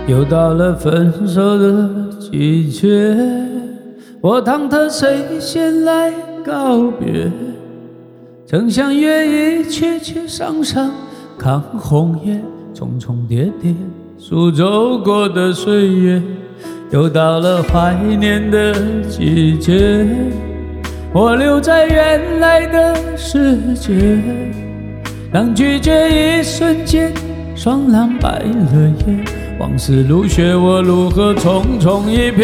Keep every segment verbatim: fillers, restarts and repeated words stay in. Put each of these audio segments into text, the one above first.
又到了分手的季节，我忐忑谁先来告别？正想约一切切上上，看红叶重重叠叠，数走过的岁月。又到了怀念的季节，我留在原来的世界，让拒绝一瞬间霜浪白了夜。往事如雪，我如何匆匆一瞥？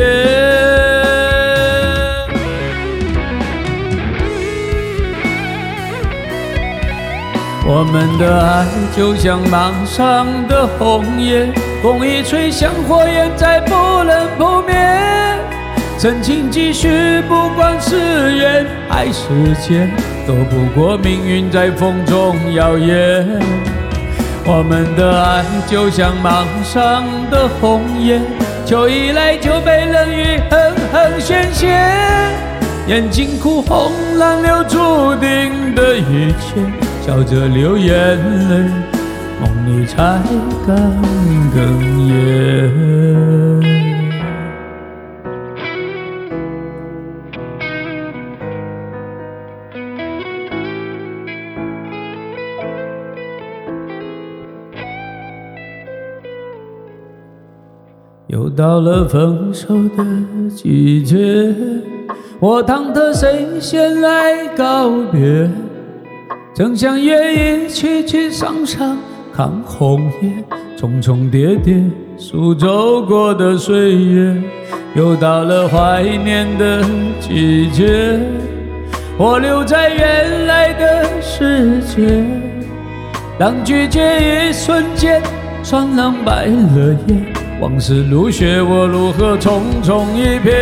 我们的爱就像芒上的红叶，风一吹像火焰，再不能扑灭。真情继续，不管是缘还是劫，躲不过命运在风中摇曳。我们的爱就像芒上的红叶，秋一来就被冷雨狠狠宣泄，眼睛哭红蓝流注定的一切，笑着流眼泪，梦里才敢哽咽。又到了分手的季节，我忐忑谁先来告别？正想约一起去上上，看红叶重重叠叠，数走过的岁月。又到了怀念的季节，我留在原来的世界，让拒绝一瞬间霜浪白了夜。往事如雪，我如何匆匆一瞥？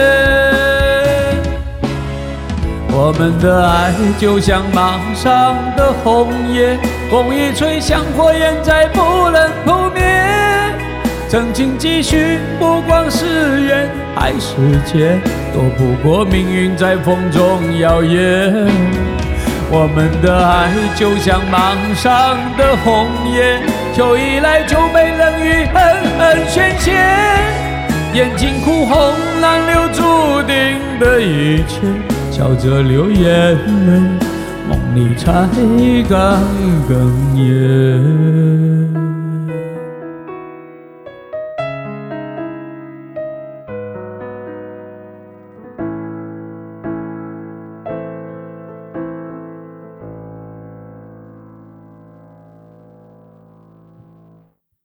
我们的爱就像芒上的红叶，风一吹像火焰，再不能扑灭。真情继续，不管是缘还是劫，躲不过命运在风中摇曳。我们的爱就像芒上的红叶，秋一来就被冷雨狠狠宣泄，眼睛哭红蓝流注定的一切，笑着流眼泪，梦里才敢哽咽。